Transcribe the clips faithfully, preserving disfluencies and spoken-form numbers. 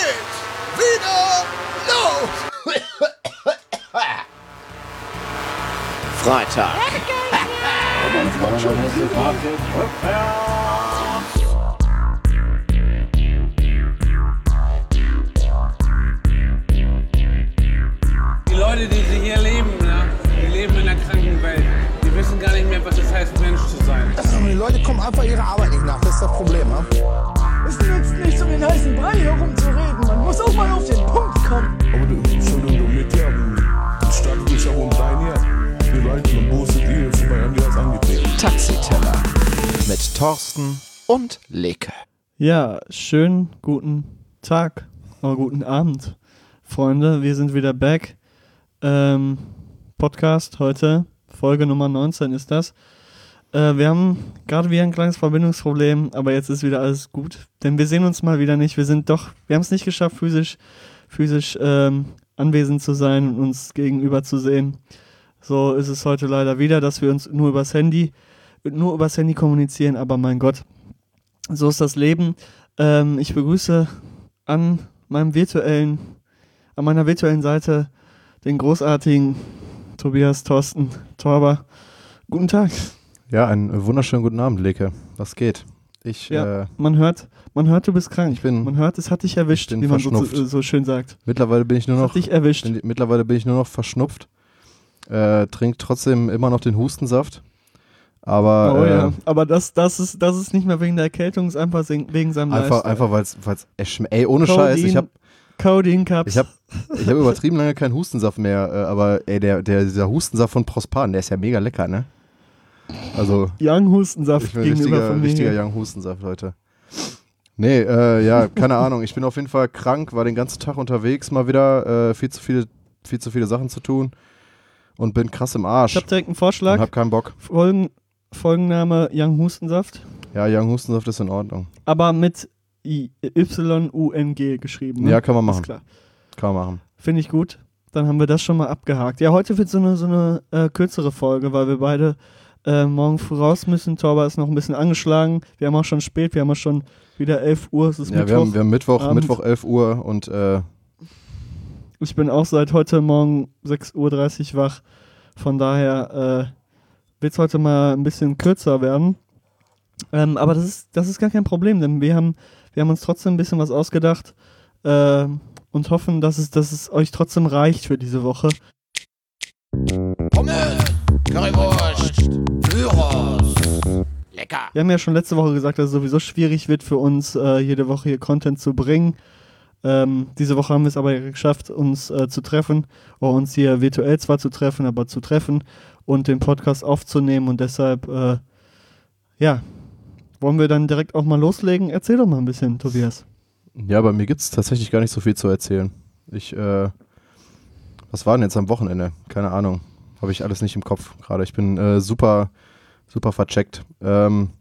geht wieder los. Freitag. Die Leute, die sie hier leben, ne? Die leben in einer kranken Welt. Die wissen gar nicht mehr, was es heißt, Mensch zu sein. Die Leute kommen einfach ihrer Arbeit nicht nach, das ist das Problem. Ne? Es nützt nichts, um den heißen Brei herumzureden. Man muss auch mal auf den Punkt kommen. Aber det är så dumt med tävling. Stadtbusar und Beine. Wir leiten und Bose die vorbei an die als angetreten. Taxiteller mit Thorsten und Leke. Ja, schönen guten Tag oder guten Abend, Freunde. Wir sind wieder back. Ähm, Podcast heute, Folge Nummer neunzehn ist das. Äh, wir haben gerade wieder ein kleines Verbindungsproblem, aber jetzt ist wieder alles gut. Denn wir sehen uns mal wieder nicht. Wir sind doch, wir haben es nicht geschafft, physisch, physisch ähm, anwesend zu sein und uns gegenüber zu sehen. So ist es heute leider wieder, dass wir uns nur übers Handy, nur übers Handy kommunizieren, aber mein Gott, so ist das Leben. Ähm, ich begrüße an meinem virtuellen, an meiner virtuellen Seite den großartigen Tobias Thorsten Torber. Guten Tag. Ja, einen wunderschönen guten Abend, Leke. Was geht? Ich, Ja, äh, man hört, man hört, du bist krank. Ich bin- man hört, es hat dich erwischt, ich bin wie man so, verschnupft. so, so schön sagt. mittlerweile bin ich nur Es noch, hat dich erwischt. bin, mittlerweile bin ich nur noch verschnupft. Äh, trink trotzdem immer noch den Hustensaft. Aber Oh äh, ja, aber das, das, ist, das ist nicht mehr wegen der Erkältung, es ist einfach wegen seinem einfach, Lifestyle. einfach weil es echt schmeckt. Ey, ohne Codein- Scheiß, ich habe Codein Cups. ich hab, ich hab übertrieben lange keinen Hustensaft mehr. Äh, aber ey, der, der, dieser Hustensaft von Prospan, der ist ja mega lecker, ne? Also, Young Hustensaft ich bin ein gegenüber richtiger, von mir. richtiger Young Hustensaft heute. Nee, äh, ja, keine Ahnung. Ich bin auf jeden Fall krank, war den ganzen Tag unterwegs, mal wieder äh, viel zu viele, viel zu viele Sachen zu tun und bin krass im Arsch Ich habe direkt einen und Vorschlag. hab keinen Bock. Folgen, Folgenname Young Hustensaft, Ja, Young Hustensaft ist in Ordnung. aber mit I- Y U N G geschrieben. Ne? Ja, kann man Ist machen. klar. Kann man machen. Finde ich gut. Dann haben wir das schon mal abgehakt. Ja, heute wird so eine, so eine äh, kürzere Folge, weil wir beide äh, morgen früh raus müssen. Torber ist noch ein bisschen angeschlagen. Wir haben auch schon spät, wir haben auch schon wieder elf Uhr. Es ist Ja, Mittwoch. wir haben, wir haben Mittwoch, Abend. Mittwoch elf Uhr und äh, Ich bin auch seit heute Morgen sechs Uhr dreißig wach. Von daher äh, wird es heute mal ein bisschen kürzer werden. Ähm, aber das ist, das ist gar kein Problem, denn wir haben, wir haben uns trotzdem ein bisschen was ausgedacht äh, und hoffen, dass es, dass es euch trotzdem reicht für diese Woche. Pommes, Currywurst, Gyros. Lecker. Wir haben ja schon letzte Woche gesagt, dass es sowieso schwierig wird für uns, äh, jede Woche hier Content zu bringen. Ähm, diese Woche haben wir es aber geschafft, uns äh, zu treffen, oder uns hier virtuell zwar zu treffen, aber zu treffen und den Podcast aufzunehmen. Und deshalb, äh, ja, wollen wir dann direkt auch mal loslegen? Erzähl doch mal ein bisschen, Tobias. ja, bei mir gibt es tatsächlich gar nicht so viel zu erzählen. Ich, äh, was war denn jetzt am Wochenende? Keine Ahnung. Habe ich alles nicht im Kopf gerade. Ich bin äh, super, super vercheckt. Ähm,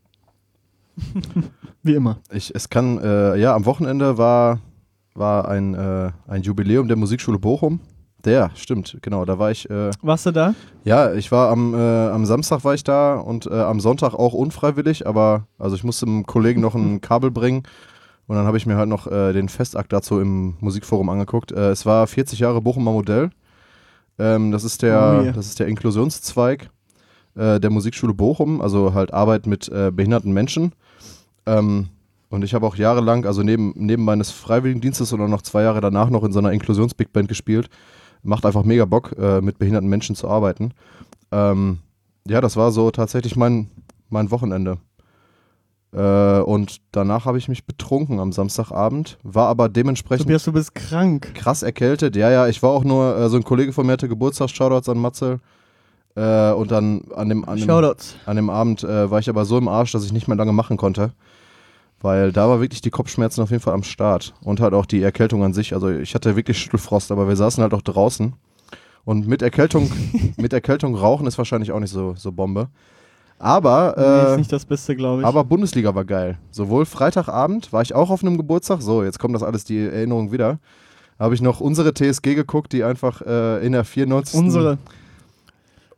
Wie immer. ich, es kann, äh, ja, am Wochenende war, war ein, äh, ein Jubiläum der Musikschule Bochum. Der, stimmt, genau, da war ich, äh, Warst du da? ja, ich war am, äh, am Samstag war ich da und äh, am Sonntag auch unfreiwillig, aber, also ich musste einem Kollegen noch ein Kabel bringen und dann habe ich mir halt noch äh, den Festakt dazu im Musikforum angeguckt. Äh, es war vierzig Jahre Bochumer Modell. Ähm, das ist der, Oh, yeah. das ist der Inklusionszweig äh, der Musikschule Bochum, also halt Arbeit mit äh, behinderten Menschen. Ähm, und ich habe auch jahrelang, also neben, neben meines Freiwilligendienstes und auch noch zwei Jahre danach noch in so einer Inklusions-Big-Band gespielt. Macht einfach mega Bock, äh, mit behinderten Menschen zu arbeiten. Ähm, ja, das war so tatsächlich mein, mein Wochenende. Äh, und danach habe ich mich betrunken am Samstagabend, war aber dementsprechend Tobias, du bist krank. krass erkältet. Ja, ja, ich war auch nur, äh, so ein Kollege von mir hatte Geburtstag, Shoutouts an Matze. Äh, und dann an dem, an dem, Shoutouts. an dem Abend äh, war ich aber so im Arsch, dass ich nicht mehr lange machen konnte. Weil da war wirklich die Kopfschmerzen auf jeden Fall am Start. Und halt auch die Erkältung an sich. Also ich hatte wirklich Schüttelfrost, aber wir saßen halt auch draußen. Und mit Erkältung, mit Erkältung rauchen ist wahrscheinlich auch nicht so, so Bombe. Aber, nee, äh, ist nicht das Beste, glaube ich. aber Bundesliga war geil. Sowohl Freitagabend war ich auch auf einem Geburtstag. So, jetzt kommt das alles, die Erinnerung wieder. Da habe ich noch unsere T S G geguckt, die einfach äh, in der vierundneunzigsten Unsere.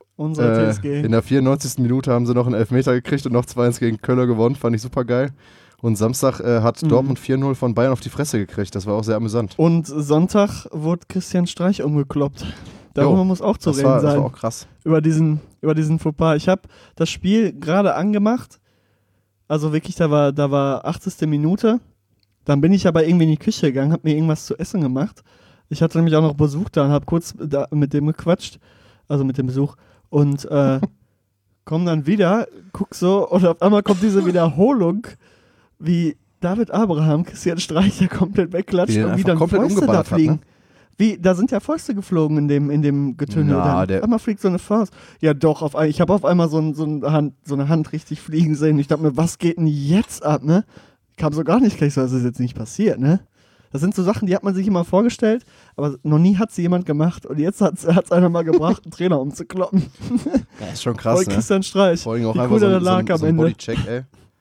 Unsere äh, T S G. In der vierundneunzigsten Minute haben sie noch einen Elfmeter gekriegt und noch zwei eins gegen Köln gewonnen. Fand ich super geil. Und Samstag äh, hat Mhm. Dortmund vier null von Bayern auf die Fresse gekriegt. Das war auch sehr amüsant. Und Sonntag wurde Christian Streich umgekloppt. Darüber Jo, muss auch zu Das reden war, das sein. war auch krass. über diesen, über diesen Fauxpas. Ich habe das Spiel gerade angemacht. Also wirklich, da war, da war achtzigste Minute. Dann bin ich aber irgendwie in die Küche gegangen, habe mir irgendwas zu essen gemacht. Ich hatte nämlich auch noch Besuch da und habe kurz da mit dem gequatscht. Also mit dem Besuch. Und äh, komm dann wieder, guck so und auf einmal kommt diese Wiederholung, wie David Abraham Christian Streicher komplett wegklatscht Wie den und wie einfach dann komplett Fäuste da umgeballert hat, fliegen. ne? Wie, da sind ja Fäuste geflogen in dem, in dem Getümmel. Na, dann. der- Auf einmal fliegt so eine Faust. Ja doch, auf ein, ich habe auf einmal so, ein, so, eine Hand, so eine Hand richtig fliegen sehen. Ich dachte mir, was geht denn jetzt ab, ne? Kam so gar nicht gleich so, dass es jetzt nicht passiert, ne? Das sind so Sachen, die hat man sich immer vorgestellt, aber noch nie hat sie jemand gemacht. Und jetzt hat es einer mal gebracht, einen Trainer umzukloppen. Das ist schon krass, Voll ne? Christian Streich. Vor allem auch Wie einfach cool so, der ein- so, lag ein- am so ein Ende. Bodycheck, ey.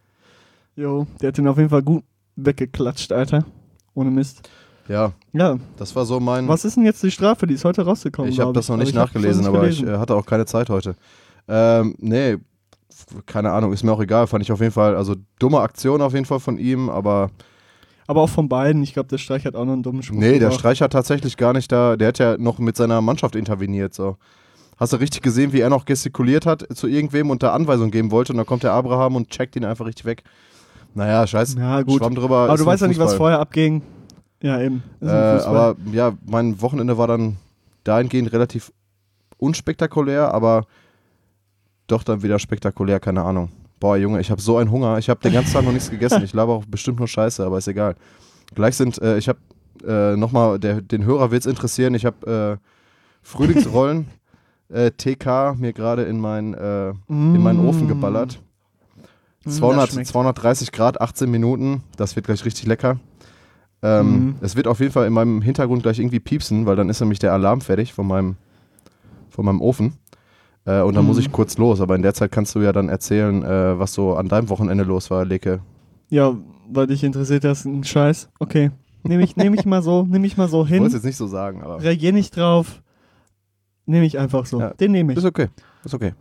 Jo, der hat den auf jeden Fall gut weggeklatscht, Alter. Ohne Mist. Ja, Ja, das war so mein... was ist denn jetzt die Strafe? Die ist heute rausgekommen, Ich habe glaub das noch nicht ich hab's nachgelesen, nicht aber gelesen. ich äh, hatte auch keine Zeit heute. Ähm, nee, f- keine Ahnung, ist mir auch egal. Fand ich auf jeden Fall, also dumme Aktion auf jeden Fall von ihm, aber Aber auch von beiden. Ich glaube, der Streich hat auch noch einen dummen Spruch nee, der gebracht. Streich hat tatsächlich gar nicht da, der hat ja noch mit seiner Mannschaft interveniert, so. Hast du richtig gesehen, wie er noch gestikuliert hat zu irgendwem und da Anweisung geben wollte und dann kommt der Abraham und checkt ihn einfach richtig weg. Naja, scheiß, Ja, gut. Schwamm drüber. Aber ist du nur weißt ja nicht, was Fußball. vorher abging. Ja, eben. Ist Äh, ein Fußball. aber ja, mein Wochenende war dann dahingehend relativ unspektakulär, aber doch dann wieder spektakulär, keine Ahnung. Boah, Junge, ich habe so einen Hunger. Ich habe den ganzen Tag noch nichts gegessen. Ich laber auch bestimmt nur Scheiße, aber ist egal. Gleich sind, äh, ich habe äh, nochmal, den Hörer wird es interessieren, ich habe äh, Frühlingsrollen äh, T K mir gerade in, mein, äh, in meinen Ofen geballert. das zweihundert, schmeckt. zweihundertdreißig Grad, achtzehn Minuten. Das wird gleich richtig lecker. Ähm, Mhm. Es wird auf jeden Fall in meinem Hintergrund gleich irgendwie piepsen, weil dann ist nämlich der Alarm fertig von meinem, von meinem Ofen. Äh, und dann Mhm. muss ich kurz los. Aber in der Zeit kannst du ja dann erzählen, äh, was so an deinem Wochenende los war, Leke. Ja, weil dich interessiert das ein Scheiß. Okay. Nehme ich, nehm ich mal so, nehme ich mal so Ich wollte es hin. jetzt nicht so sagen, aber Reagier nicht drauf. Nehme ich einfach so. Ja. Den nehme ich. ist okay. Ist okay.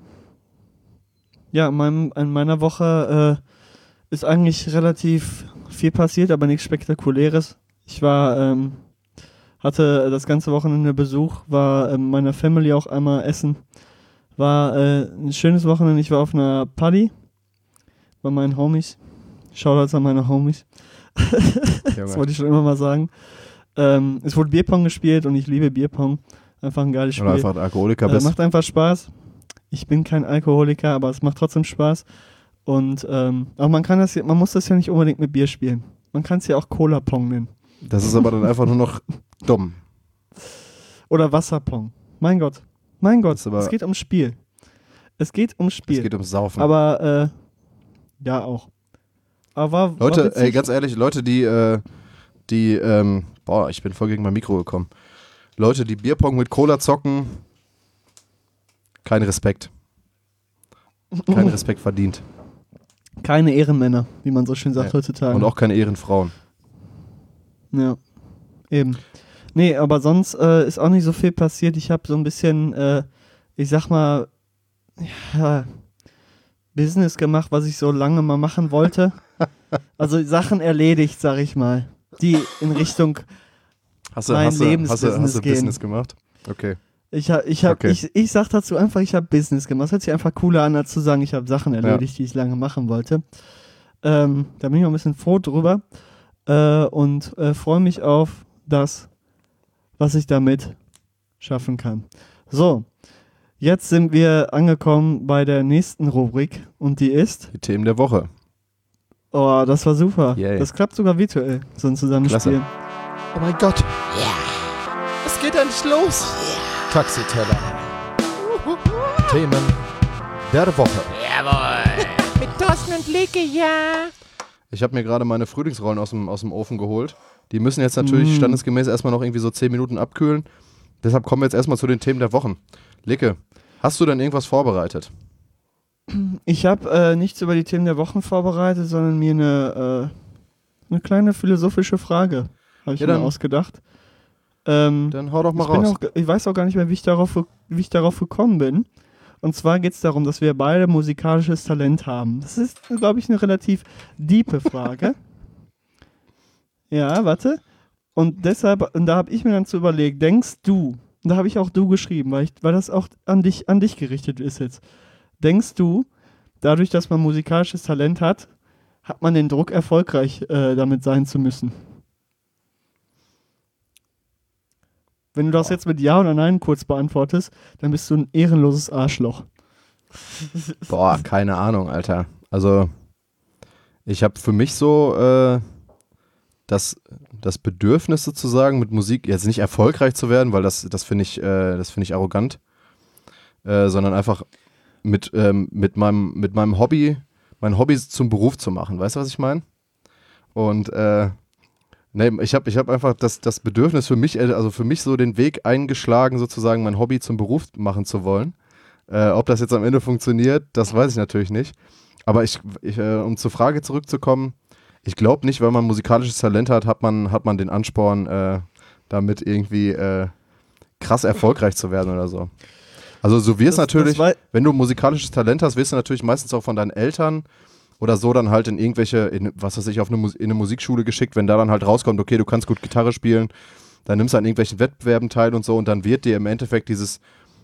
Ja, in, meinem, in meiner Woche äh, ist eigentlich relativ viel passiert, aber nichts Spektakuläres. Ich war, ähm, hatte das ganze Wochenende Besuch, war äh, meiner Family auch einmal essen. War äh, ein schönes Wochenende. Ich war auf einer Party bei meinen Homies. Shoutouts an meine Homies. Das Junge. wollte ich schon immer mal sagen. Ähm, es wurde Bierpong gespielt und ich liebe Bierpong. Einfach ein geiles Spiel. Oder einfach ein Alkoholiker Äh, bist. macht einfach Spaß. Ich bin kein Alkoholiker, aber es macht trotzdem Spaß. Und ähm, aber man kann das, ja- man muss das ja nicht unbedingt mit Bier spielen. Man kann es ja auch Cola-Pong nennen. Das ist aber dann einfach nur noch dumm. Oder Wasserpong. Mein Gott. Mein Gott. ist aber- Es geht ums Spiel. Es geht ums Spiel. Es geht ums Saufen. aber äh, ja auch. Aber war, war Leute, witzig. ey, ganz ehrlich, Leute, die, äh, die, ähm, boah, ich bin voll gegen mein Mikro gekommen. Leute, die Bierpong mit Cola zocken, kein Respekt. Kein Respekt verdient. Keine Ehrenmänner, wie man so schön sagt Ja. heutzutage. Und auch keine Ehrenfrauen. Ja, eben. Nee, aber sonst äh, ist auch nicht so viel passiert. Ich habe so ein bisschen, äh, ich sag mal, ja, Business gemacht, was ich so lange mal machen wollte. Also Sachen erledigt, sag ich mal, die in Richtung, Hast du, Mein hast du, hast du, Lebensbusiness hast du gehen. Business gemacht? Okay. ich hab, ich hab, Okay. ich, ich sag dazu einfach, ich habe Business gemacht. Das hört sich einfach cooler an, als zu sagen, ich habe Sachen erledigt, die ich lange machen wollte. Ähm, da bin ich auch ein bisschen froh drüber äh, und äh, freue mich auf das, was ich damit schaffen kann. So, jetzt sind wir angekommen bei der nächsten Rubrik und die ist, Die Themen der Woche. oh, das war super. Yay. Das klappt sogar virtuell, so ein Zusammenspiel. Klasse. Oh mein Gott. Es geht endlich los. Taxiteller. Themen der Woche. Jawohl. Mit Thorsten und Leke, ja. Ich habe mir gerade meine Frühlingsrollen aus dem, aus dem Ofen geholt. Die müssen jetzt natürlich Mm. standesgemäß erstmal noch irgendwie so zehn Minuten abkühlen. Deshalb kommen wir jetzt erstmal zu den Themen der Wochen. Leke, hast du denn irgendwas vorbereitet? Ich habe äh, nichts über die Themen der Wochen vorbereitet, sondern mir eine, äh, eine kleine philosophische Frage habe ich Ja, mir dann- ausgedacht. Ähm, Dann hau doch mal ich, bin raus. auch, ich weiß auch gar nicht mehr, wie ich darauf, wie ich darauf gekommen bin. Und zwar geht es darum, dass wir beide musikalisches Talent haben. Das ist, glaube ich, eine relativ diepe Frage. Ja, warte. Und deshalb, und da habe ich mir dann zu überlegt, denkst du, und da habe ich auch du geschrieben, weil, ich, weil das auch an dich, an dich gerichtet ist jetzt. Denkst du, dadurch, dass man musikalisches Talent hat, hat man den Druck, erfolgreich äh, damit sein zu müssen? Wenn du das jetzt mit Ja oder Nein kurz beantwortest, dann bist du ein ehrenloses Arschloch. Boah, keine Ahnung, Alter. Also, ich habe für mich so äh, das, das Bedürfnis sozusagen mit Musik, jetzt nicht erfolgreich zu werden, weil das, das finde ich, äh, das finde ich arrogant, äh, sondern einfach mit, ähm, mit, meinem, mit meinem Hobby, mein Hobby zum Beruf zu machen. Weißt du, was ich meine? Und äh, nee, ich habe ich hab einfach das, das Bedürfnis für mich, also für mich so den Weg eingeschlagen, sozusagen mein Hobby zum Beruf machen zu wollen. Äh, ob das jetzt am Ende funktioniert, das weiß ich natürlich nicht. Aber ich, ich äh, um zur Frage zurückzukommen, ich glaube nicht, weil man musikalisches Talent hat, hat man, hat man den Ansporn, äh, damit irgendwie äh, krass erfolgreich zu werden oder so. Also so wirst Das- natürlich, das wei- wenn du musikalisches Talent hast, wirst du natürlich meistens auch von deinen Eltern oder so dann halt in irgendwelche, in, was weiß ich, auf eine, Mus- in eine Musikschule geschickt, wenn da dann halt rauskommt, okay, du kannst gut Gitarre spielen, dann nimmst du an irgendwelchen Wettbewerben teil und so und dann wird dir im Endeffekt dieses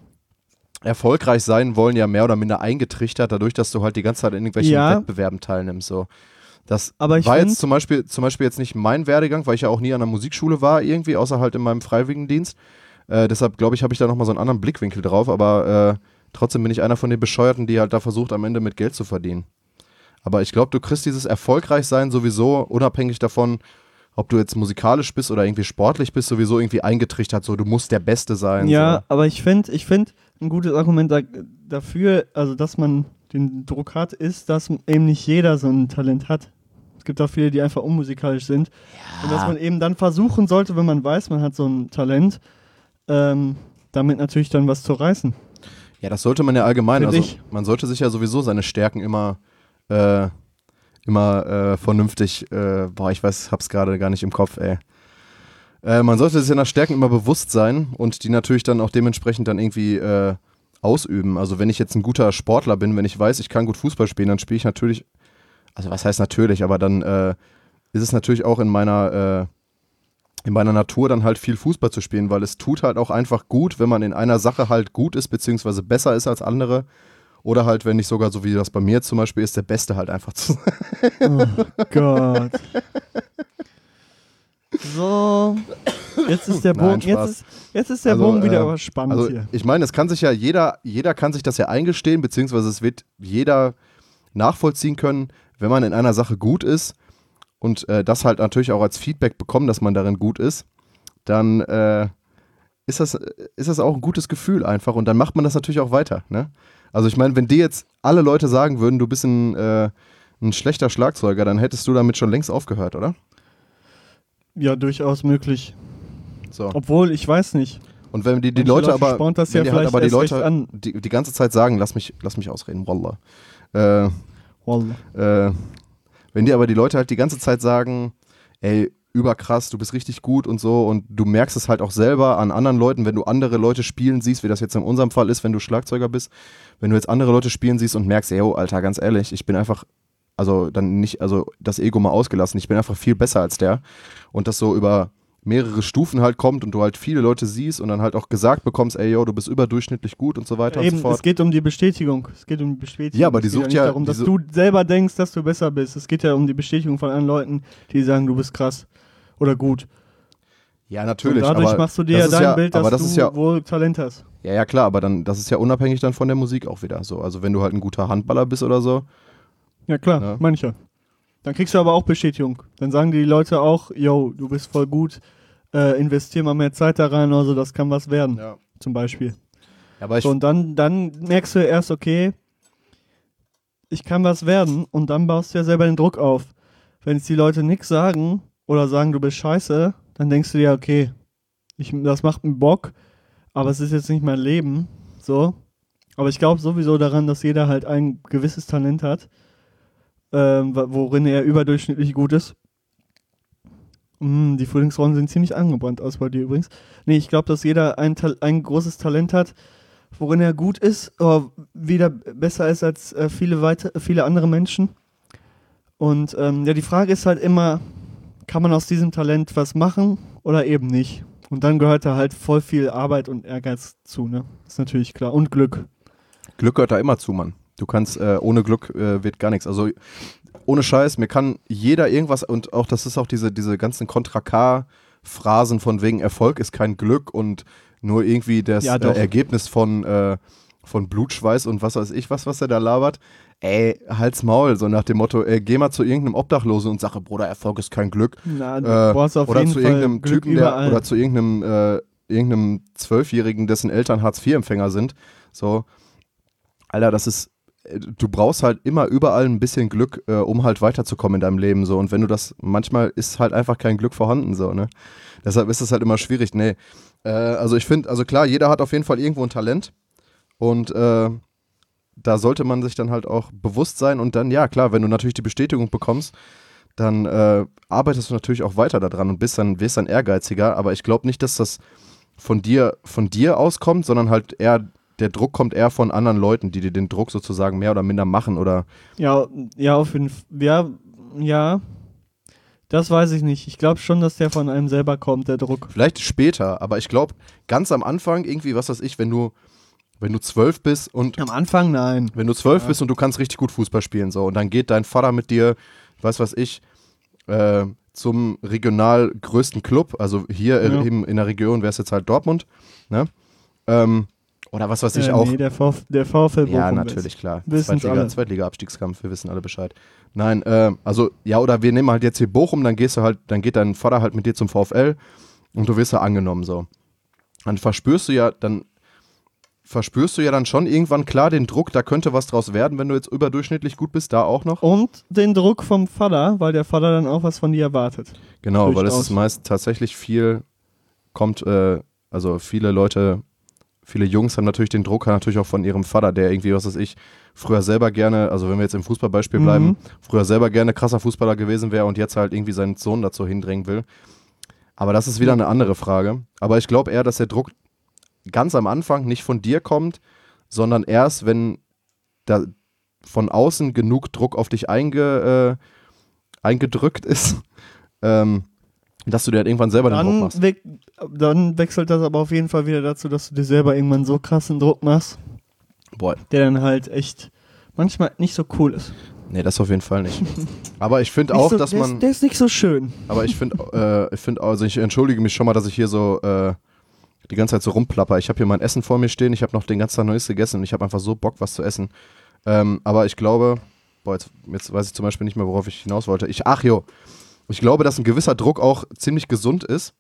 erfolgreich sein wollen ja mehr oder minder eingetrichtert, dadurch, dass du halt die ganze Zeit in irgendwelchen Ja. Wettbewerben teilnimmst. So. Das Aber ich war find- jetzt zum Beispiel, zum Beispiel jetzt nicht mein Werdegang, weil ich ja auch nie an der Musikschule war irgendwie, außer halt in meinem Freiwilligendienst. Äh, deshalb glaube ich, habe ich da nochmal so einen anderen Blickwinkel drauf, aber äh, trotzdem bin ich einer von den Bescheuerten, die halt da versucht, am Ende mit Geld zu verdienen. Aber ich glaube, du kriegst dieses Erfolgreichsein sowieso, unabhängig davon, ob du jetzt musikalisch bist oder irgendwie sportlich bist, sowieso irgendwie eingetrichtert, so du musst der Beste sein. Ja, so. aber ich finde, ich finde, ein gutes Argument da, dafür, also dass man den Druck hat, ist, dass eben nicht jeder so ein Talent hat. Es gibt auch viele, die einfach unmusikalisch sind. Und dass man eben dann versuchen sollte, wenn man weiß, man hat so ein Talent, ähm, damit natürlich dann was zu reißen. Ja, das sollte man ja allgemein, Find also ich. man sollte sich ja sowieso seine Stärken immer äh, immer äh, vernünftig, äh, boah, ich weiß, hab's gerade gar nicht im Kopf, ey. Äh, man sollte sich seiner Stärken immer bewusst sein und die natürlich dann auch dementsprechend dann irgendwie äh, ausüben. Also wenn ich jetzt ein guter Sportler bin, wenn ich weiß, ich kann gut Fußball spielen, dann spiele ich natürlich, also was heißt natürlich, aber dann äh, ist es natürlich auch in meiner äh, in meiner Natur dann halt viel Fußball zu spielen, weil es tut halt auch einfach gut, wenn man in einer Sache halt gut ist, beziehungsweise besser ist als andere. Oder halt, wenn nicht sogar so wie das bei mir jetzt zum Beispiel ist, der Beste halt einfach zu sein. Oh Gott. So, jetzt ist der Nein, Bogen, jetzt Spaß. ist, jetzt ist der Also, Bogen wieder äh, aber spannend Also hier. ich meine, es kann sich ja jeder, jeder kann sich das ja eingestehen, beziehungsweise es wird jeder nachvollziehen können, wenn man in einer Sache gut ist und äh, das halt natürlich auch als Feedback bekommen, dass man darin gut ist, dann äh, ist, das, ist das auch ein gutes Gefühl einfach und dann macht man das natürlich auch weiter. Ne? Also ich meine, wenn dir jetzt alle Leute sagen würden, du bist ein, äh, ein schlechter Schlagzeuger, dann hättest du damit schon längst aufgehört, oder? Ja, durchaus möglich. So. Obwohl, ich weiß nicht. Und wenn die, die Manche Leute Leute aber, spornt das wenn ja die halt vielleicht aber die erst recht Leute an. die, die ganze Zeit sagen, lass mich, lass mich ausreden, Wallah. Äh, Wallah. äh, wenn dir aber die Leute halt die ganze Zeit sagen, ey, überkrass, du bist richtig gut und so und du merkst es halt auch selber an anderen Leuten, wenn du andere Leute spielen siehst, wie das jetzt in unserem Fall ist, wenn du Schlagzeuger bist, wenn du jetzt andere Leute spielen siehst und merkst, ey, oh, Alter, ganz ehrlich, ich bin einfach, also dann nicht, also das Ego mal ausgelassen, ich bin einfach viel besser als der und das so über mehrere Stufen halt kommt und du halt viele Leute siehst und dann halt auch gesagt bekommst, ey, yo, du bist überdurchschnittlich gut und so weiter Eben, und so fort. es geht um die Bestätigung. Es geht um die Bestätigung. Ja, aber die es geht sucht nicht ja- darum, die dass su- du selber denkst, dass du besser bist. Es geht ja um die Bestätigung von anderen Leuten, die sagen, du bist krass oder gut. Ja, natürlich. Und dadurch aber machst du dir das ja ist dein ja, Bild, aber dass das du ist ja, wohl Talent hast. ja, ja, klar, aber dann, das ist ja unabhängig dann von der Musik auch wieder so. Also wenn du halt ein guter Handballer bist oder so. Ja klar, Ja. mancher. Dann kriegst du aber auch Bestätigung. Dann sagen die Leute auch, yo, du bist voll gut, äh, investier mal mehr Zeit da rein oder so, das kann was werden, Ja. zum Beispiel. Aber ich, So, und dann, dann merkst du erst, okay, ich kann was werden und dann baust du ja selber den Druck auf. Wenn jetzt die Leute nichts sagen oder sagen, du bist scheiße, dann denkst du dir, okay, ich, das macht mir Bock, aber es ist jetzt nicht mein Leben, so. Aber ich glaube sowieso daran, dass jeder halt ein gewisses Talent hat, ähm, wa- worin er überdurchschnittlich gut ist. Mm, die Frühlingsrollen sind ziemlich angebrannt aus bei dir übrigens. Nee, ich glaube, dass jeder ein, Tal- ein großes Talent hat, worin er gut ist, aber wieder besser ist als äh, viele, weite, viele andere Menschen. Und ähm, ja, die Frage ist halt immer, kann man aus diesem Talent was machen oder eben nicht? Und dann gehört da halt voll viel Arbeit und Ehrgeiz zu, ne? Ist natürlich klar. Und Glück. Glück gehört da immer zu, Mann. Du kannst, äh, ohne Glück äh, wird gar nichts. Also ohne Scheiß, mir kann jeder irgendwas, und auch das ist auch diese, diese ganzen Kontra-K-Phrasen von wegen Erfolg ist kein Glück und nur irgendwie das Ja, äh, doch. Ergebnis von, äh, von Blutschweiß und was weiß ich was, was er da labert. Ey, halt's Maul, so nach dem Motto, ey, geh mal zu irgendeinem Obdachlosen und sage, Bruder, Erfolg ist kein Glück. Na, du Äh, brauchst auf oder jeden zu Fall irgendeinem Glück Typen, der, überall. oder zu irgendeinem, äh, irgendeinem Zwölfjährigen, dessen Eltern Hartz vier Empfänger sind. So, Alter, das ist, äh, du brauchst halt immer überall ein bisschen Glück, äh, um halt weiterzukommen in deinem Leben. So, und wenn du das, manchmal ist halt einfach kein Glück vorhanden, so, ne? Deshalb ist es halt immer schwierig. Nee. Äh, also ich finde, also klar, jeder hat auf jeden Fall irgendwo ein Talent. Und äh, da sollte man sich dann halt auch bewusst sein und dann, ja klar, wenn du natürlich die Bestätigung bekommst, dann äh, arbeitest du natürlich auch weiter daran und bist dann, wirst dann ehrgeiziger, aber ich glaube nicht, dass das von dir, von dir auskommt, sondern halt eher, der Druck kommt eher von anderen Leuten, die dir den Druck sozusagen mehr oder minder machen oder Ja, ja, auf jeden Fall. Ja, ja. Das weiß ich nicht. Ich glaube schon, dass der von einem selber kommt, der Druck. vielleicht später, aber ich glaube, ganz am Anfang irgendwie, was weiß ich, wenn du, wenn du zwölf bist und Am Anfang nein. wenn du zwölf bist und du kannst richtig gut Fußball spielen, so, und dann geht dein Vater mit dir, was weiß ich, äh, zum regional größten Club, also hier Ja. in, in der Region wäre es jetzt halt Dortmund, ne? Ähm, oder was weiß ich äh, auch. Nee, der, Vf, der VfL Bochum. Ja, ist- natürlich, klar. Wissen's Zweitliga, alle. Zweitliga-Abstiegskampf, wir wissen alle Bescheid. Nein, äh, also, ja, oder wir nehmen halt jetzt hier Bochum, dann gehst du halt, dann geht dein Vater halt mit dir zum VfL und du wirst ja angenommen, so. Dann verspürst du ja, dann verspürst du ja dann schon irgendwann klar den Druck, da könnte was draus werden, wenn du jetzt überdurchschnittlich gut bist, da auch noch. Und den Druck vom Vater, weil der Vater dann auch was von dir erwartet. Genau, weil es durchaus. ist meist tatsächlich viel, kommt, äh, also viele Leute, viele Jungs haben natürlich den Druck, natürlich auch von ihrem Vater, der irgendwie, was weiß ich, früher selber gerne, also wenn wir jetzt im Fußballbeispiel bleiben, Mhm. früher selber gerne krasser Fußballer gewesen wäre und jetzt halt irgendwie seinen Sohn dazu hindrängen will. Aber das ist wieder eine andere Frage. Aber ich glaube eher, dass der Druck ganz am Anfang nicht von dir kommt, sondern erst, wenn da von außen genug Druck auf dich einge, äh, eingedrückt ist, ähm, dass du dir halt irgendwann selber den Druck Dann, machst. we dann wechselt das aber auf jeden Fall wieder dazu, dass du dir selber irgendwann so krassen Druck machst, Boah, der dann halt echt manchmal nicht so cool ist. nee, das auf jeden Fall nicht. Aber ich finde Nicht auch, so, dass der man, Ist, der ist nicht so schön. aber ich finde, äh, ich finde, also ich entschuldige mich schon mal, dass ich hier so äh, die ganze Zeit so rumplapper. Ich habe hier mein Essen vor mir stehen, ich habe noch den ganzen Tag Neues gegessen und ich habe einfach so Bock, was zu essen. Ähm, aber ich glaube, boah, jetzt, jetzt weiß ich zum Beispiel nicht mehr, worauf ich hinaus wollte. Ich, ach jo, ich glaube, dass ein gewisser Druck auch ziemlich gesund ist,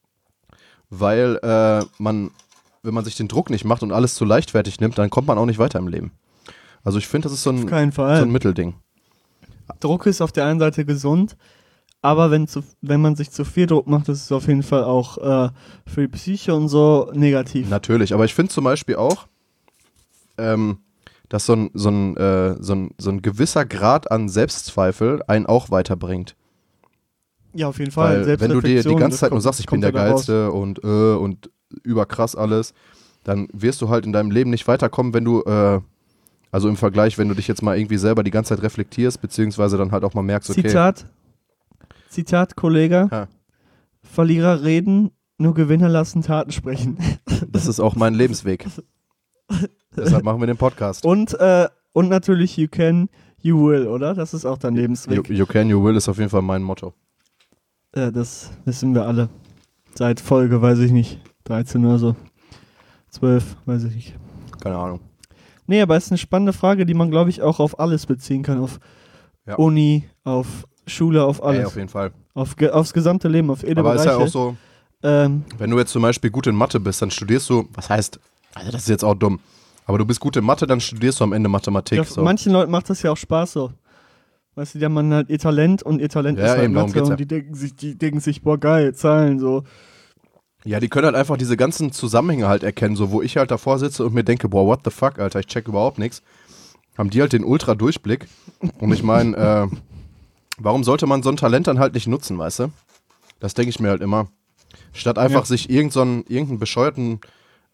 weil äh, man, wenn man sich den Druck nicht macht und alles zu leichtfertig nimmt, dann kommt man auch nicht weiter im Leben. Also ich finde, das ist so Auf ein, keinen so Fall. ein Mittelding. Druck ist auf der einen Seite gesund, aber wenn, zu, wenn man sich zu viel Druck macht, ist es auf jeden Fall auch äh, für die Psyche und so negativ. Natürlich, aber ich finde zum Beispiel auch, ähm, dass so ein, so, ein, äh, so, ein, so ein gewisser Grad an Selbstzweifel einen auch weiterbringt. Ja, auf jeden Fall. Weil wenn du dir die Selbstreflexion, ganze das Zeit nur kommt- sagst, ich bin kommt der ja da raus. Geilste und äh, und überkrass alles, dann wirst du halt in deinem Leben nicht weiterkommen, wenn du, äh, also im Vergleich, wenn du dich jetzt mal irgendwie selber die ganze Zeit reflektierst, beziehungsweise dann halt auch mal merkst, okay, Zitat, Zitat, Kollege, Ja. Verlierer reden, nur Gewinner lassen Taten sprechen. das ist auch mein Lebensweg. Deshalb machen wir den Podcast. Und, äh, und natürlich you can, you will, oder? Das ist auch dein You, Lebensweg. you can, you will ist auf jeden Fall mein Motto. Ja, das wissen wir alle. Seit Folge, weiß ich nicht, dreizehn oder so. zwölf, weiß ich nicht. Keine Ahnung. Nee, aber es ist eine spannende Frage, die man, glaube ich, auch auf alles beziehen kann. Auf Ja. Uni, auf Schule, auf alles. Ey, auf jeden Fall. auf, ge aufs gesamte Leben, auf jede Aber es ist Bereiche. ja auch so, ähm, wenn du jetzt zum Beispiel gut in Mathe bist, dann studierst du, was heißt, also das ist jetzt auch dumm, aber du bist gut in Mathe, dann studierst du am Ende Mathematik. ja, so. manchen Leuten macht das ja auch Spaß so. Weißt du, die haben halt ihr Talent und ihr Talent Ja, ist halt eben, darum Mathe geht's und ja. die denken sich, die denken sich, boah geil, Zahlen so. Ja, die können halt einfach diese ganzen Zusammenhänge halt erkennen, so wo ich halt davor sitze und mir denke, boah, what the fuck, Alter, ich check überhaupt nichts. Haben die halt den Ultra-Durchblick. Und ich meine, äh, warum sollte man so ein Talent dann halt nicht nutzen, weißt du? Das denke ich mir halt immer. Statt einfach Ja. sich irgend so einen, irgendeinen bescheuerten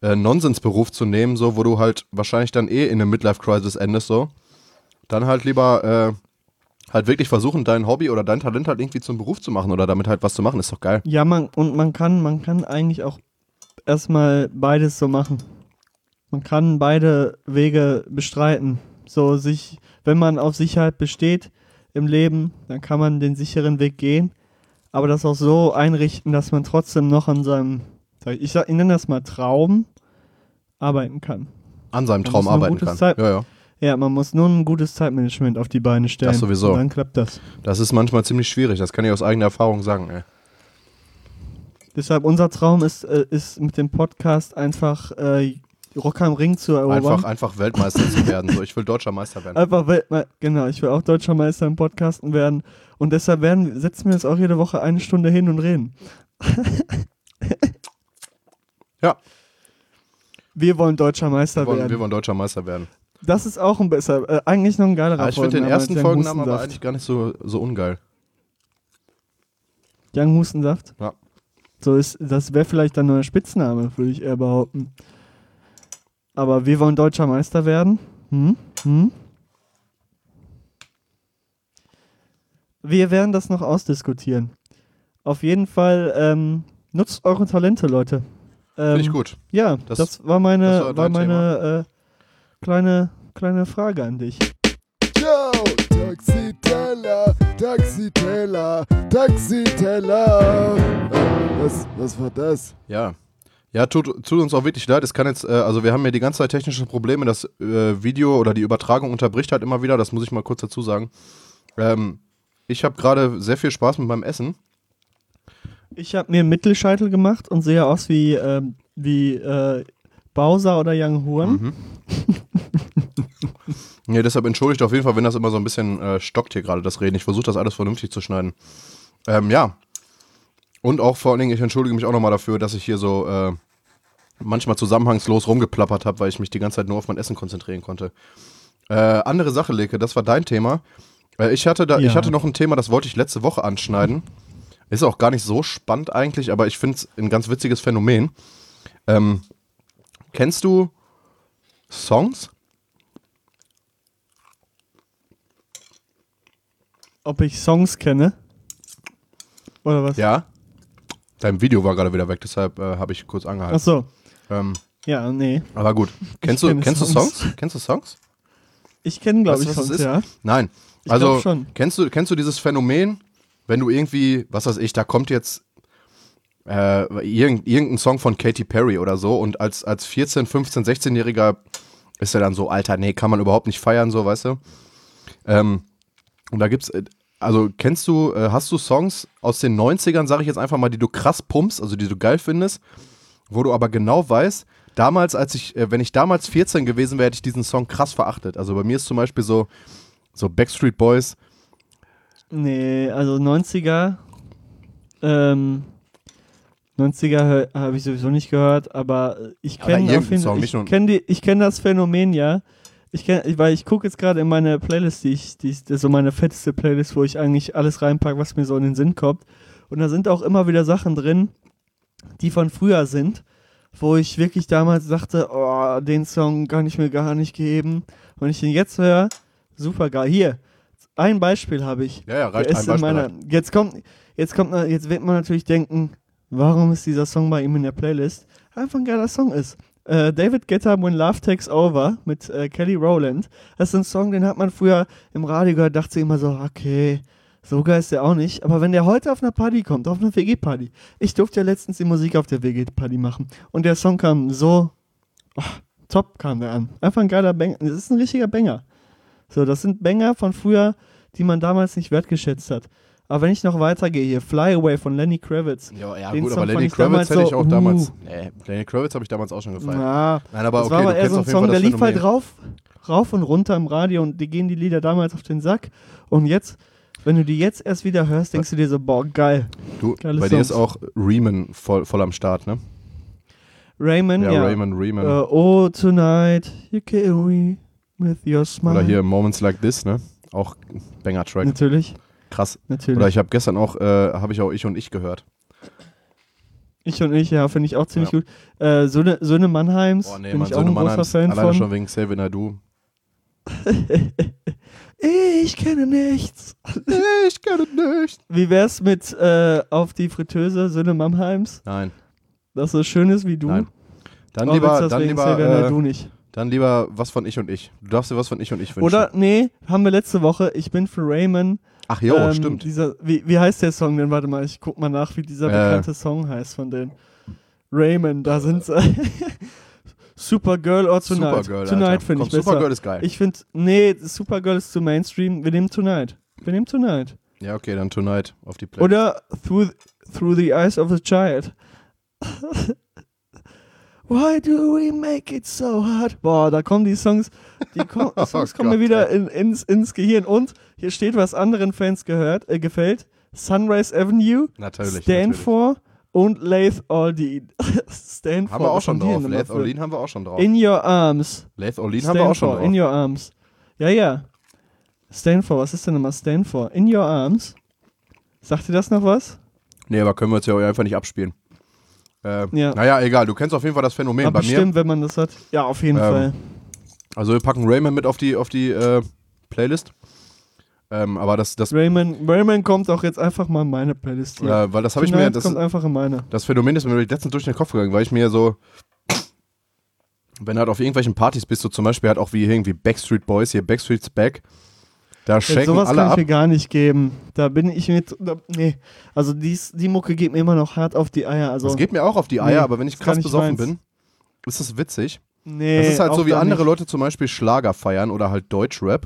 äh, Nonsensberuf zu nehmen, so, wo du halt wahrscheinlich dann eh in einem Midlife-Crisis endest, so, dann halt lieber äh, halt wirklich versuchen, dein Hobby oder dein Talent halt irgendwie zum Beruf zu machen oder damit halt was zu machen, ist doch geil. Ja, man, und man kann, man kann eigentlich auch erstmal beides so machen. Man kann beide Wege bestreiten. So sich, wenn man auf Sicherheit besteht im Leben, dann kann man den sicheren Weg gehen, aber das auch so einrichten, dass man trotzdem noch an seinem, ich, sag, ich nenne das mal Traum, arbeiten kann. An seinem Man Traum muss nur ein arbeiten gutes kann. Zeit- Ja, ja. Ja, man muss nur ein gutes Zeitmanagement auf die Beine stellen. Das sowieso. Und dann klappt das. Das ist manchmal ziemlich schwierig, das kann ich aus eigener Erfahrung sagen, ey. Deshalb unser Traum ist, äh, ist mit dem Podcast einfach äh, Rock am Ring zu erobern. Einfach, einfach Weltmeister zu werden. So, ich will deutscher Meister werden. Einfach Weltme- genau, ich will auch deutscher Meister im Podcasten werden. Und deshalb werden, setzen wir uns auch jede Woche eine Stunde hin und reden. Ja. Wir wollen deutscher Meister Wir wollen, werden. wir wollen deutscher Meister werden. Das ist auch ein besser, äh, eigentlich noch ein geilerer Aber ich finde den Folgenname als ersten Young Folgennamen aber Hustensaft. eigentlich gar nicht so, so ungeil. Young Hustensaft? Ja. So ist, das wäre vielleicht ein neuer Spitzname, würde ich eher behaupten. Aber wir wollen deutscher Meister werden. Hm? Hm? Wir werden das noch ausdiskutieren. Auf jeden Fall ähm, nutzt eure Talente, Leute. Ähm, Finde ich gut. Ja, Das- das, war meine, das war war dein meine äh, kleine, kleine Frage an dich. Yo, Taxiteller, Taxiteller, Taxiteller. Äh, was, was war das? Ja. Ja, tut, tut uns auch wirklich leid. Es kann jetzt, äh, also wir haben ja die ganze Zeit technische Probleme. Das äh, Video oder die Übertragung unterbricht halt immer wieder. Das muss ich mal kurz dazu sagen. Ähm, ich habe gerade sehr viel Spaß mit meinem Essen. Ich habe mir einen Mittelscheitel gemacht und sehe aus wie, ähm, wie äh, Bowser oder Young Horn. Mhm. Ja, deshalb entschuldigt auf jeden Fall, wenn das immer so ein bisschen äh, stockt hier gerade, das Reden. Ich versuche das alles vernünftig zu schneiden. Ähm, ja. Und auch vor allen Dingen, ich entschuldige mich auch nochmal dafür, dass ich hier so äh, manchmal zusammenhangslos rumgeplappert habe, weil ich mich die ganze Zeit nur auf mein Essen konzentrieren konnte. Äh, andere Sache, Leke, das war dein Thema. Äh, ich, hatte da, Ja. ich hatte noch ein Thema, das wollte ich letzte Woche anschneiden. Ist auch gar nicht so spannend eigentlich, aber ich finde es ein ganz witziges Phänomen. Ähm, kennst du Songs? Ob ich Songs kenne? Oder was? Ja. Dein Video war gerade wieder weg, deshalb äh, habe ich kurz angehalten. Ach so. Ähm, Ja, nee. aber gut. Kennst du, kenne kennst du Songs. Songs? Kennst du Songs? Ich kenne, glaube Weißt ich, du, was Songs, es ist? ja. Nein. Ich Also, glaub schon. Kennst du, kennst du dieses Phänomen, wenn du irgendwie, was weiß ich, da kommt jetzt äh, irgend, irgendein Song von Katy Perry oder so und als, als vierzehn-, fünfzehn-, sechzehnjähriger ist er dann so, Alter, nee, kann man überhaupt nicht feiern, so, weißt du? Ähm, und da gibt's, äh, also kennst du, äh, hast du Songs aus den neunzigern, sag ich jetzt einfach mal, die du krass pumpst, also die du geil findest, wo du aber genau weißt, damals, als ich, äh, wenn ich damals vierzehn gewesen wäre, hätte ich diesen Song krass verachtet. Also bei mir ist zum Beispiel so, so Backstreet Boys. Nee, also neunziger, ähm, neunziger habe ich sowieso nicht gehört, aber ich Ja, oder kenne auf irgendein jeden Song, Fall, nicht ich nur- kenne die, ich kenne das Phänomen, ja. Ich kenn, ich- weil ich gucke jetzt gerade in meine Playlist, die ich, die ist so meine fetteste Playlist, wo ich eigentlich alles reinpacke, was mir so in den Sinn kommt. Und da sind auch immer wieder Sachen drin, die von früher sind, wo ich wirklich damals dachte, oh, den Song kann ich mir gar nicht geben. Und ich den jetzt höre, super geil. Hier, ein Beispiel habe ich. Ja, ja, reicht Der ein ist in Beispiel. meiner, jetzt kommt, jetzt kommt, jetzt wird man natürlich denken, warum ist dieser Song bei ihm in der Playlist? Einfach ein geiler Song ist. Äh, David Guetta, When Love Takes Over mit äh, Kelly Rowland. Das ist ein Song, den hat man früher im Radio gehört, dachte sich immer so, okay, so geil ist der auch nicht. Aber wenn der heute auf einer Party kommt, auf einer W G-Party, ich durfte ja letztens die Musik auf der W G-Party machen und der Song kam so, oh, top kam der an. Einfach ein geiler Banger. Das ist ein richtiger Banger. So, das sind Banger von früher, die man damals nicht wertgeschätzt hat. Aber wenn ich noch weitergehe hier, Fly Away von Lenny Kravitz. Ja, ja Den gut, Song aber fand Lenny ich Kravitz damals hätte ich so, auch uh. damals. Nee, Lenny Kravitz habe ich damals auch schon gefeiert. Ja, Nein, aber das okay, war aber du eher kennst so ein auf jeden Song, Fall der das lief halt Phänomen. rauf, rauf und runter im Radio und die gehen die Lieder damals auf den Sack. Und jetzt, wenn du die jetzt erst wieder hörst, denkst du dir so, boah, geil. Du, Geile bei dir ist Songs. auch Riemann voll, voll am Start, ne? Raymond, Ja, ja. Raymond, Riemann. Äh, oh, tonight, you kill me with your smile. Oder hier Moments Like This, ne? Auch Banger-Track. Natürlich, Krass. natürlich. Oder ich habe gestern auch, äh, habe ich auch Ich und Ich gehört. Ich und ich, ja, finde ich auch ziemlich Ja. gut. Äh, Söhne, Söhne Mannheims, Boah, nee, bin Mann, ich auch Söhne ein großer Mannheims, Fan alleine von. schon wegen Xavier Naidoo. Ich kenne nichts. Ich kenne nicht. Wie wär's mit äh, auf die Fritteuse, Söhne Mannheims? Nein. Das so schön ist wie du? Nein. Dann Aber willst du lieber, das dann wegen lieber, Xavier äh, Naidoo nicht. dann lieber was von ich und ich. Du darfst dir was von ich und ich wünschen. Oder, nee, haben wir letzte Woche, ich bin für Raymond. Ach jo, ähm, stimmt. Dieser, wie, wie heißt der Song denn? Warte mal, ich guck mal nach, wie dieser Äh. bekannte Song heißt von denen. Raymond, da sind sie. Supergirl or Tonight. Supergirl, Tonight Alter. finde Komm, ich besser. Supergirl ist geil. Ich finde, nee, Supergirl ist zu Mainstream. Wir nehmen Tonight. Wir nehmen Tonight. Ja, okay, dann Tonight auf die Playlist. Oder Through, through the Eyes of a Child. Why do we make it so hard? Boah, da kommen die Songs, die ko- Oh Songs kommen Gott, mir wieder ey. in, ins, ins Gehirn. Und hier steht, was anderen Fans gehört, äh, gefällt. Sunrise Avenue, Natürlich. Stand natürlich. For und Lath Aldine. Stand For. Haben wir auch was schon kommt hier drauf. nochmal Lath für? Olin haben wir auch schon drauf. In Your Arms. Lath Olin Stand haben wir auch schon For, drauf. In Your Arms. Ja, ja. Stand For, was ist denn nochmal Stand For? In Your Arms. Sagt dir das noch was? Nee, aber können wir jetzt ja auch einfach nicht abspielen. Äh, Ja. Naja, egal. Du kennst auf jeden Fall das Phänomen. Aber Bei mir, bestimmt, wenn man das hat. Ja, auf jeden Ähm, Fall. also wir packen Rayman mit auf die, auf die äh, Playlist. Ähm, aber das, das, Raymond, Raymond kommt auch jetzt einfach mal in meine Playlist hier. äh, weil das habe ich mir, Tonight das, kommt einfach in meine. das Phänomen ist mir letztens durch den Kopf gegangen, weil ich mir so, wenn du halt auf irgendwelchen Partys bist, so zum Beispiel halt auch wie irgendwie Backstreet Boys, hier Backstreet's Back, da Ja, schenken sowas alle kann ich ab. mir gar nicht geben. Da bin ich mit. Da, nee. Also dies, die Mucke geht mir immer noch hart auf die Eier. Also, Das geht mir auch auf die Eier, Nee, aber wenn ich ist gar krass nicht besoffen meins. bin, ist das witzig. nee, Das ist halt auch so, wie gar andere nicht. Leute zum Beispiel Schlager feiern oder halt Deutschrap.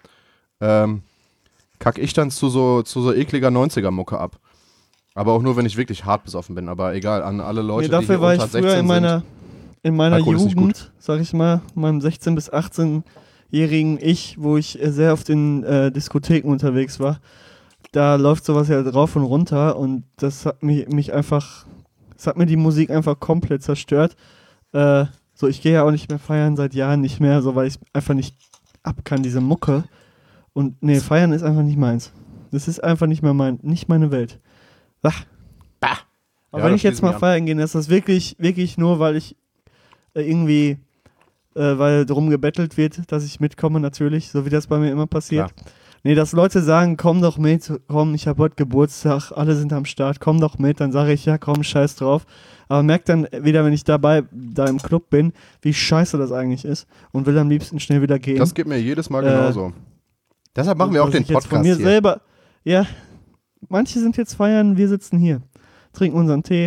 Ähm, kack ich dann zu so, zu so ekliger neunziger-Mucke ab. Aber auch nur, wenn ich wirklich hart besoffen bin. Aber egal, an alle Leute, Nee, dafür die war hier ich unter früher sechzehn in meiner, in meiner Alkohol ist nicht Jugend, sag ich mal, meinem sechzehn- bis achtzehn-jährigen Ich, wo ich äh, sehr auf den äh, Diskotheken unterwegs war. Da läuft sowas ja drauf und runter und das hat mich, mich einfach, das hat mir die Musik einfach komplett zerstört. Äh, so, ich gehe ja auch nicht mehr feiern, seit Jahren nicht mehr, so weil ich einfach nicht ab kann, diese Mucke. Und nee, feiern ist einfach nicht meins. Das ist einfach nicht mehr mein, nicht meine Welt. Ach. Aber Ja, wenn da ich jetzt schließe ich mal mich an. feiern gehe, ist das wirklich, wirklich nur, weil ich äh, irgendwie, äh, weil drum gebettelt wird, dass ich mitkomme natürlich, so wie das bei mir immer passiert. Klar. Nee, dass Leute sagen, komm doch mit, komm, ich habe heute Geburtstag, alle sind am Start, komm doch mit, dann sage ich, ja komm, scheiß drauf. Aber merke dann wieder, wenn ich dabei, da im Club bin, wie scheiße das eigentlich ist und will am liebsten schnell wieder gehen. Das geht mir jedes Mal Äh, genauso. Deshalb machen wir auch Dass den ich jetzt von Podcast mir hier. selber, ja, manche sind jetzt feiern, wir sitzen hier, trinken unseren Tee,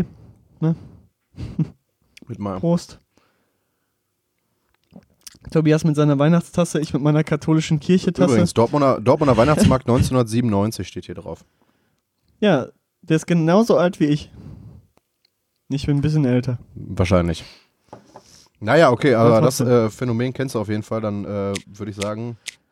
Mit meinem. Prost. Tobias mit seiner Weihnachtstasse, ich mit meiner katholischen Kirchetasse. Übrigens, Dortmunder, Dortmunder Weihnachtsmarkt neunzehnhundertsiebenundneunzig steht hier drauf. Ja, der ist genauso alt wie ich. Ich bin ein bisschen älter. Wahrscheinlich. Naja, okay, aber Ja, das trotzdem. äh, Phänomen kennst du auf jeden Fall. Dann äh, würde ich sagen,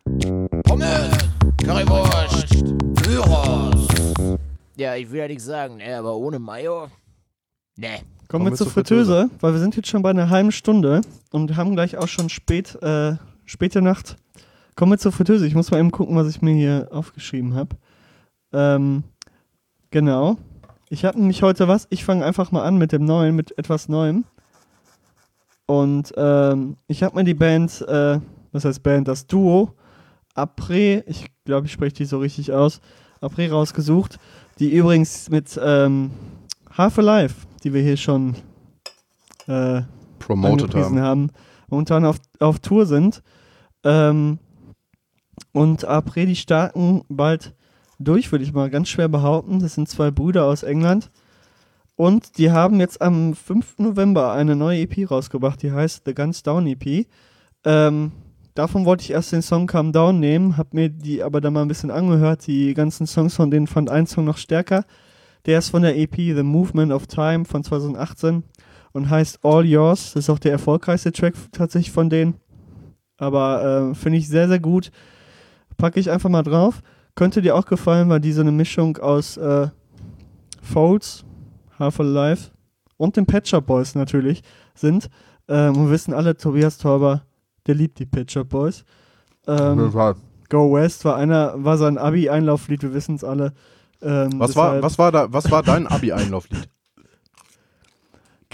Currywurst, Gyros. Ja, ich will ja nichts sagen, ne, aber ohne Mayo? Ne. Kommen wir zur Fritteuse, weil wir sind jetzt schon bei einer halben Stunde und haben gleich auch schon spät, äh, späte Nacht. Kommen wir zur Fritteuse. Ich muss mal eben gucken, was ich mir hier aufgeschrieben habe. Ähm, genau. Ich habe nämlich heute was. Ich fange einfach mal an mit dem Neuen, mit etwas Neuem. Und ähm, ich habe mir die Band, äh, was heißt Band, das Duo Après, ich glaube, ich spreche die so richtig aus, Après rausgesucht, die übrigens mit ähm, Half Alive, die wir hier schon äh, promoted angepriesen haben. haben, momentan auf, auf Tour sind. Ähm, und Après, die starten bald durch, würde ich mal ganz schwer behaupten. Das sind zwei Brüder aus England. Und die haben jetzt am fünften November eine neue E P rausgebracht, die heißt The Guns Down E P. Ähm, davon wollte ich erst den Song Calm Down nehmen, habe mir die aber dann mal ein bisschen angehört. Die ganzen Songs von denen fand ein Song noch stärker. Der ist von der E P The Movement of Time von zweitausendachtzehn und heißt All Yours. Das ist auch der erfolgreichste Track tatsächlich von denen. Aber äh, finde ich sehr, sehr gut. Packe ich einfach mal drauf. Könnte dir auch gefallen, weil die so eine Mischung aus äh, Folds, Half Alive und den Pet Shop Boys natürlich sind. Ähm, und wissen alle, Tobias Torber, der liebt die Pet Shop Boys. Ähm, Go West war einer, war sein Abi-Einlauflied, wir wissen es alle. Ähm, Was war, deshalb- was, war da, was war dein Abi-Einlauflied?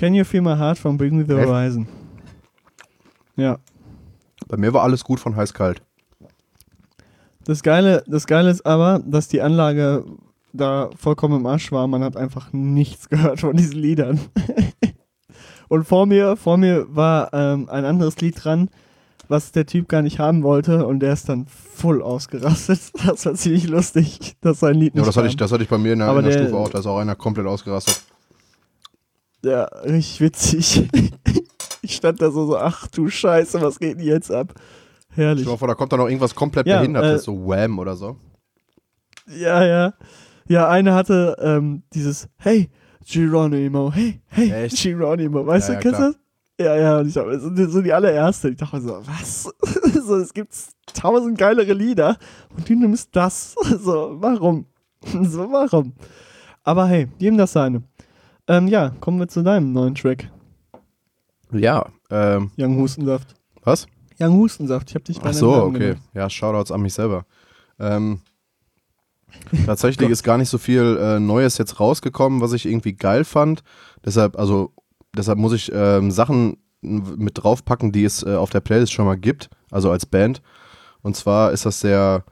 Can You Feel My Heart von Bring Me The Echt? Horizon. Ja. Bei mir war alles gut von heiß-kalt. Das Geile, das Geile ist aber, dass die Anlage da vollkommen im Arsch war. Man hat einfach nichts gehört von diesen Liedern. Und vor mir, vor mir war ähm, ein anderes Lied dran, was der Typ gar nicht haben wollte, und der ist dann voll ausgerastet. Das war ziemlich lustig, dass sein Lied nicht Ja, das hatte, kam. ich, das hatte ich bei mir in der, Aber in der der- Stufe auch. Da ist auch einer komplett ausgerastet. Ja, richtig witzig. Ich stand da so, so, ach du Scheiße, was geht denn jetzt ab? Herrlich. Ich hoffe, da kommt dann noch irgendwas komplett Ja, Behindertes, äh, so Wham oder so. Ja, ja. Ja, eine hatte ähm, dieses Hey, Geronimo, hey, hey, Echt? Geronimo. Weißt Ja, du, ja, kennst du klar. das? Ja, ja, und ich dachte, so, die- so die allererste. Ich dachte mir so, was? So, es gibt tausend geilere Lieder und du nimmst das. So, warum? So, warum? Aber hey, jedem das seine. Ähm, ja, kommen wir zu deinem neuen Track. Ja, ähm, Young Hustensaft. was? Young Hustensaft, ich hab dich bei Ach deinem so, Namen okay. genannt. Ja, Shoutouts an mich selber. Ähm, tatsächlich ist gar nicht so viel äh, Neues jetzt rausgekommen, was ich irgendwie geil fand. Deshalb, also, deshalb muss ich ähm, Sachen mit draufpacken, die es äh, auf der Playlist schon mal gibt, also als Band. Und zwar ist das der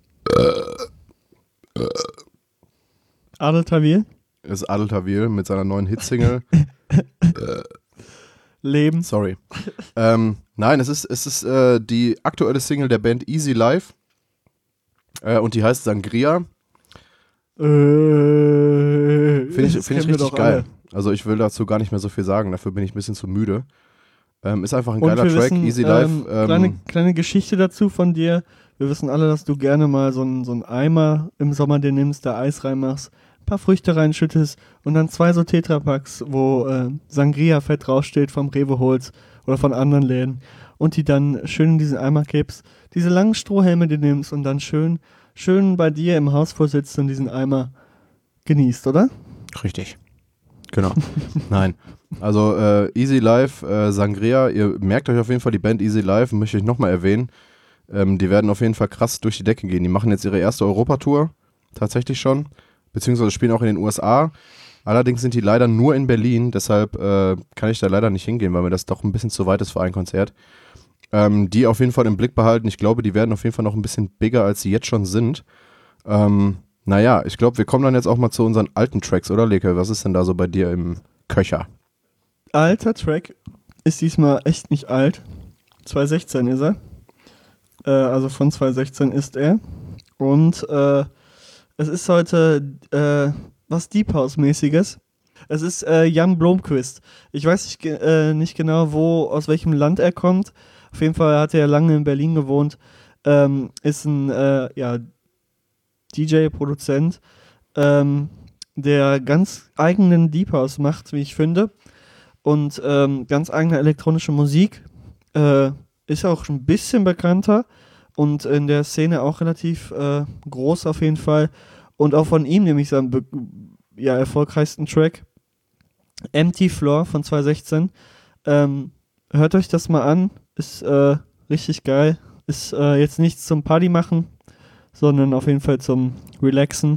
Adel Tawil, ist Adel Tawil mit seiner neuen Hitsingle. Leben. Sorry. ähm, nein, es ist, es ist äh, die aktuelle Single der Band Easy Life. Äh, und die heißt Sangria. Äh, Finde ich, das find ich kennen wir richtig doch geil. alle. Also ich will dazu gar nicht mehr so viel sagen, dafür bin ich ein bisschen zu müde. Ähm, ist einfach ein Und geiler wir Track, wissen, Easy Life. ähm, Ähm, kleine, kleine Geschichte dazu von dir. Wir wissen alle, dass du gerne mal so einen so einen Eimer im Sommer dir nimmst, da Eis reinmachst, ein paar Früchte reinschüttest und dann zwei so Tetrapacks, wo äh, Sangria-Fett draufsteht, vom Rewe holst oder von anderen Läden und die dann schön in diesen Eimer kippst, diese langen Strohhelme dir nimmst und dann schön, schön bei dir im Haus vorsitzt und diesen Eimer genießt, oder? Richtig. Genau. Nein. Also äh, Easy Life, äh, Sangria, ihr merkt euch auf jeden Fall die Band Easy Life, möchte ich nochmal erwähnen. Ähm, die werden auf jeden Fall krass durch die Decke gehen. Die machen jetzt ihre erste Europatour, tatsächlich schon, beziehungsweise spielen auch in den U S A. Allerdings sind die leider nur in Berlin, deshalb äh, kann ich da leider nicht hingehen, weil mir das doch ein bisschen zu weit ist für ein Konzert. Ähm, die auf jeden Fall im Blick behalten. Ich glaube, die werden auf jeden Fall noch ein bisschen bigger, als sie jetzt schon sind. Ähm, naja, ich glaube, wir kommen dann jetzt auch mal zu unseren alten Tracks, oder Leke? Was ist denn da so bei dir im Köcher? Alter Track ist diesmal echt nicht alt. zwanzig sechzehn ist er. Äh, also von zwanzig sechzehn ist er. Und äh, es ist heute äh, was Deep House-mäßiges. Es ist äh, Jan Blomqvist. Ich weiß nicht, ge- äh, nicht genau, wo, aus welchem Land er kommt. Auf jeden Fall hat er lange in Berlin gewohnt. Ähm, ist ein äh, ja, D J, Produzent, ähm, der ganz eigenen Deep House macht, wie ich finde. Und ähm, ganz eigene elektronische Musik. Äh, ist auch schon ein bisschen bekannter und in der Szene auch relativ äh, groß auf jeden Fall. Und auch von ihm nehme ich seinen be- ja, erfolgreichsten Track, Empty Floor von zwanzig sechzehn. Ähm, hört euch das mal an, ist äh, richtig geil. Ist äh, jetzt nichts zum Party machen, sondern auf jeden Fall zum Relaxen.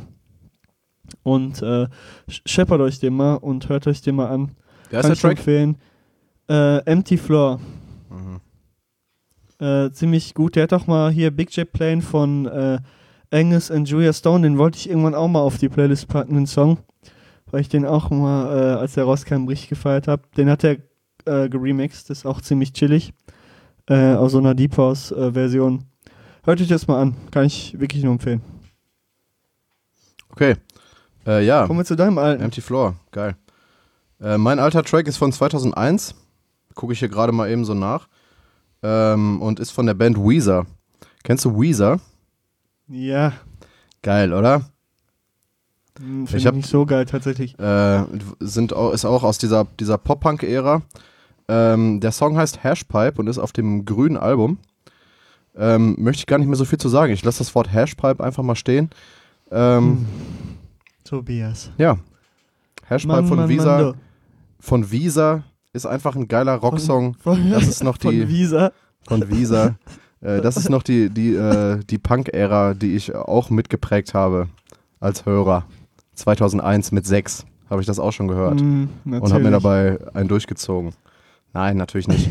Und äh, sch- scheppert euch den mal und hört euch den mal an. Wer ist Kann der ich nur Track? empfehlen. Äh, Empty Floor. Mhm. Äh, ziemlich gut. Der hat auch mal hier Big Jet Plane von äh, Angus und Julia Stone. Den wollte ich irgendwann auch mal auf die Playlist packen, den Song. Weil ich den auch mal, äh, als der rauskam, richtig gefeiert habe. Den hat er äh, geremixed. Ist auch ziemlich chillig. Äh, aus so einer Deep House äh, Version. Hört euch das mal an. Kann ich wirklich nur empfehlen. Okay. Äh, ja, Kommen wir zu deinem alten. Empty Floor, geil. Äh, mein alter Track ist von zweitausendeins. Gucke ich hier gerade mal eben so nach. Ähm, und ist von der Band Weezer. Kennst du Weezer? Ja. Geil, oder? Hm, Ich Finde ich hab- nicht so geil tatsächlich. Äh, sind auch, ist auch aus dieser, dieser Pop-Punk-Ära. Ähm, der Song heißt Hashpipe und ist auf dem grünen Album. Ähm, möchte ich gar nicht mehr so viel zu sagen. Ich lasse das Wort Hashpipe einfach mal stehen. Ähm, Tobias. Ja. Hashpipe Mann, von Mann, Weezer. Mann, du. Von Weezer ist einfach ein geiler Rocksong. Von, Das ist noch von die Visa. von Weezer. äh, das ist noch die die äh, die Punk-Ära, die ich auch mitgeprägt habe als Hörer. zweitausendeins mit sechs. habe ich das auch schon gehört. Mm, und habe mir dabei einen durchgezogen. Nein, natürlich nicht.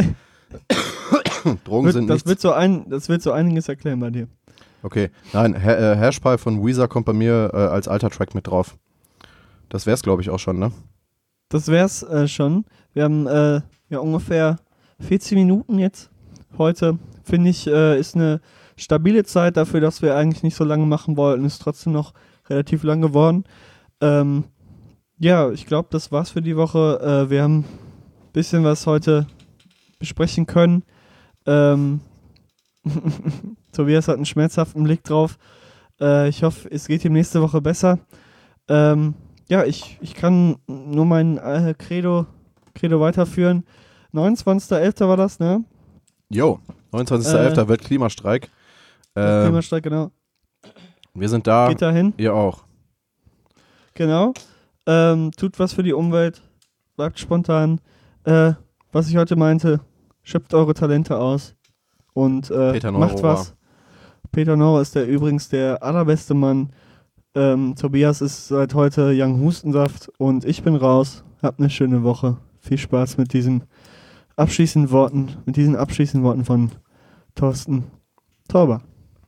Drogen wird, sind das nichts. wird so ein, das wird so einiges erklären bei dir. Okay, nein, ha äh, Hashpie von Weezer kommt bei mir äh, als alter Track mit drauf. Das wär's, glaube ich, auch schon, ne? Das wär's äh, schon. Wir haben äh, ja ungefähr vierzehn Minuten jetzt heute. Finde ich, äh, ist eine stabile Zeit dafür, dass wir eigentlich nicht so lange machen wollten. Ist trotzdem noch relativ lang geworden. Ähm, ja, ich glaube, das war's für die Woche. Äh, wir haben ein bisschen was heute besprechen können. Ähm, Tobias hat einen schmerzhaften Blick drauf. Äh, ich hoffe, es geht ihm nächste Woche besser. Ähm, ja, ich, ich kann nur mein äh, Credo, Credo weiterführen. neunundzwanzigster elfter war das, ne? Jo, neunundzwanzigster elfter Äh, Weltklimastreik. Der Ähm, Klimasteig, genau. wir sind da. Geht dahin. Ihr auch. Genau. Ähm, tut was für die Umwelt. Bleibt spontan. Äh, was ich heute meinte, schöpft eure Talente aus. Und äh, Peter macht Neurohrer. was. Peter Neurohrer ist der übrigens der allerbeste Mann. Ähm, Tobias ist seit heute Young Hustensaft und ich bin raus. Habt eine schöne Woche. Viel Spaß mit diesen abschließenden Worten, mit diesen abschließenden Worten von Thorsten Tauber.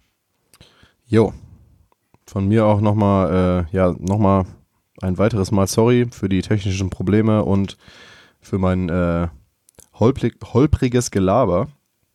Jo. Von mir auch nochmal, äh, ja, nochmal ein weiteres Mal sorry für die technischen Probleme und für mein äh, holprig, holpriges Gelaber.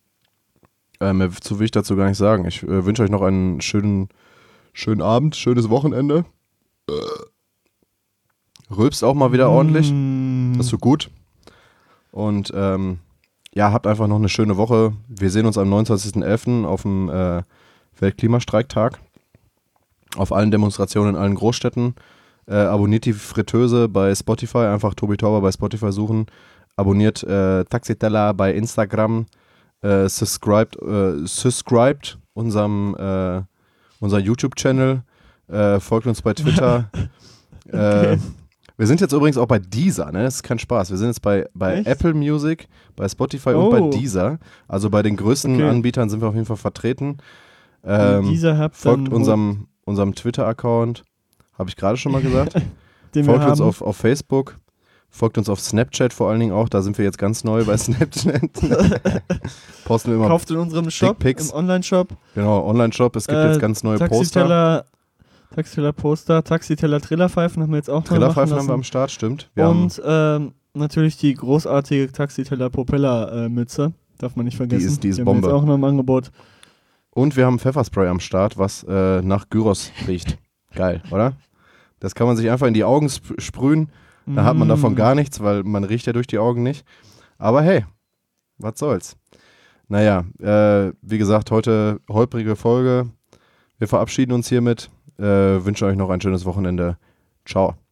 Äh, mehr zu will ich dazu gar nicht sagen. Ich äh, wünsche euch noch einen schönen, schönen Abend, schönes Wochenende. Äh, rülpst auch mal wieder ordentlich. Mm. Das ist so gut. Und ähm, ja, habt einfach noch eine schöne Woche. Wir sehen uns am neunundzwanzigsten elften auf dem äh, Weltklimastreiktag. Auf allen Demonstrationen in allen Großstädten. Äh, abonniert die Fritteuse bei Spotify. Einfach Tobi Tauber bei Spotify suchen. Abonniert äh, Taxiteller bei Instagram. Äh, subscribed, äh, subscribed unserem äh, unser YouTube-Channel. Äh, folgt uns bei Twitter. Okay. äh, wir sind jetzt übrigens auch bei Deezer, ne? Das ist kein Spaß. Wir sind jetzt bei, bei Echt? Apple Music, bei Spotify Oh. und bei Deezer. Also bei den größten Okay. Anbietern sind wir auf jeden Fall vertreten. Wenn Ähm, dieser habt, folgt dann unserem, unserem Twitter-Account. Habe ich gerade schon mal gesagt. den wir Folgt haben. uns auf, auf Facebook. Folgt uns auf Snapchat vor allen Dingen auch. Da sind wir jetzt ganz neu bei Snapchat. Posten wir immer. Kauft in unserem Shop, Dickpics. im Online-Shop. Genau, Online-Shop. Es gibt Äh, jetzt ganz neue Poster. Taxiteller, Taxiteller-Poster, Taxiteller Trillerpfeifen haben wir jetzt auch noch Trillerpfeifen haben wir am lassen. Start, stimmt. Wir Und ähm, natürlich die großartige Taxiteller-Propeller-Mütze. Darf man nicht vergessen. ist- die ist haben wir Bombe. jetzt auch noch im Angebot. haben, und wir haben Pfefferspray am Start, was äh, nach Gyros riecht. Geil, oder? Das kann man sich einfach in die Augen sp sprühen. Da hat man davon Mm. gar nichts, weil man riecht ja durch die Augen nicht. Aber hey, was soll's. Naja, äh, wie gesagt, heute holprige Folge. Wir verabschieden uns hiermit. Äh, wünsche euch noch ein schönes Wochenende. Ciao.